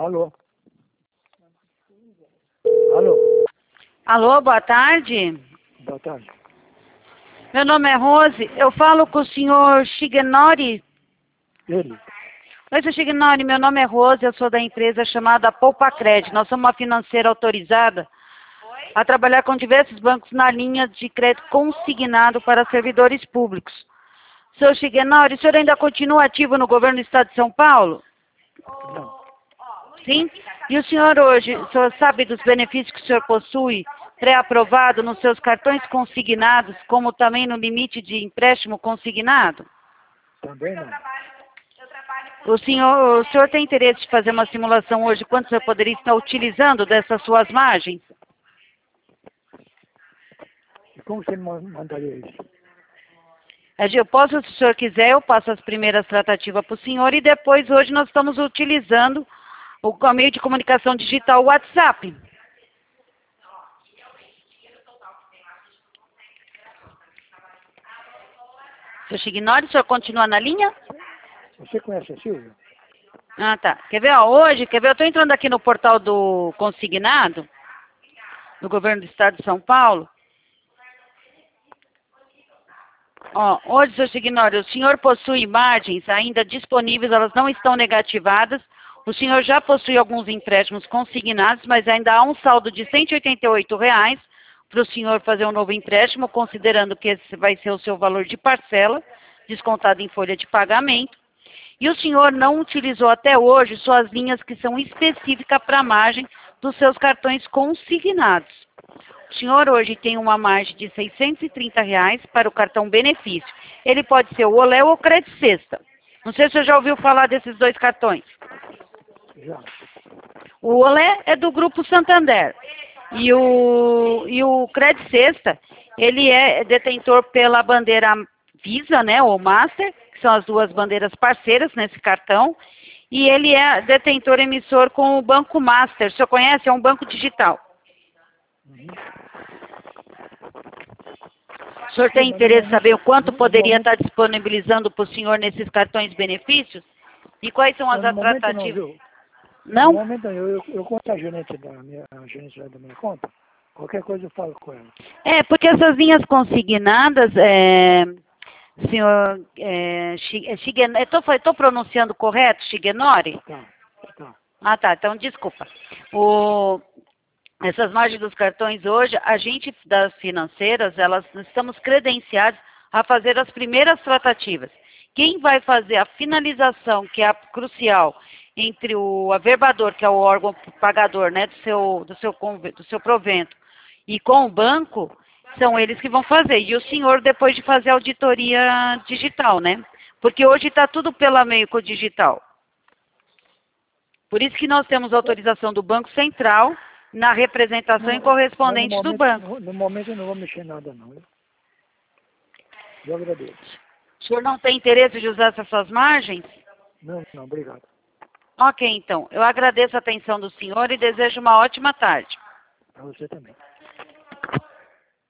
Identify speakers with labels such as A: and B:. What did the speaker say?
A: Alô? Alô?
B: Alô, boa tarde.
A: Boa tarde.
B: Meu nome é Rose. Eu falo com o senhor Shigenori.
A: Ele?
B: Oi, senhor Shigenori. Meu nome é Rose. Eu sou da empresa chamada Poupacred. Nós somos uma financeira autorizada a trabalhar com diversos bancos na linha de crédito consignado para servidores públicos. Senhor Shigenori, o senhor ainda continua ativo no governo do estado de São Paulo?
A: Não.
B: Sim? E o senhor hoje, o senhor sabe dos benefícios que o senhor possui pré-aprovado nos seus cartões consignados, como também no limite de empréstimo consignado?
A: Também não.
B: O senhor tem interesse de fazer uma simulação hoje, quanto o senhor poderia estar utilizando dessas suas margens?
A: E como você me mandaria isso?
B: Eu posso, se o senhor quiser, eu passo as primeiras tratativas para o senhor e depois hoje nós estamos utilizando o meio de comunicação digital, o WhatsApp. Senhor Shigenori, o senhor continua na linha?
A: Você conhece a Silvia?
B: Ah, tá. Quer ver, ó, hoje, eu estou entrando aqui no portal do consignado, do governo do estado de São Paulo. Ó, hoje, senhor Shigenori, o senhor possui margens ainda disponíveis, elas não estão negativadas. O senhor já possui alguns empréstimos consignados, mas ainda há um saldo de R$ 188 para o senhor fazer um novo empréstimo, considerando que esse vai ser o seu valor de parcela, descontado em folha de pagamento. E o senhor não utilizou até hoje suas linhas que são específicas para a margem dos seus cartões consignados. O senhor hoje tem uma margem de R$ 630 para o cartão benefício. Ele pode ser o Olé ou o Crédito Sexta. Não sei se o senhor já ouviu falar desses dois cartões.
A: Já.
B: O Olé é do Grupo Santander. E o Crédito Sexta, ele é detentor pela bandeira Visa, né, ou Master, que são as duas bandeiras parceiras nesse cartão. E ele é detentor emissor com o Banco Master. O senhor conhece? É um banco digital.
A: Uhum.
B: O senhor tem interesse em saber o quanto poderia estar disponibilizando para o senhor nesses cartões benefícios? E quais são as tratativas?
A: Não? No
B: Não?
A: momento não. Eu conto a gerente da minha conta. Qualquer coisa eu falo com ela.
B: É, porque essas linhas consignadas, senhor, estou pronunciando correto, Shigenori?
A: Tá, tá.
B: Ah, tá, então desculpa. Essas margens dos cartões hoje, a gente das financeiras, elas estamos credenciados a fazer as primeiras tratativas. Quem vai fazer a finalização, que é a crucial, entre o averbador, que é o órgão pagador, né, do seu provento, e com o banco, são eles que vão fazer. E o senhor, depois de fazer a auditoria digital, né? Porque hoje está tudo pela meio com o digital. Por isso que nós temos autorização do Banco Central na representação e correspondente do banco.
A: No momento eu não vou mexer nada, não. Eu agradeço.
B: O senhor não tem interesse de usar essas suas margens?
A: Não, obrigado.
B: Ok, então. Eu agradeço a atenção do senhor e desejo uma ótima tarde.
A: Para você também.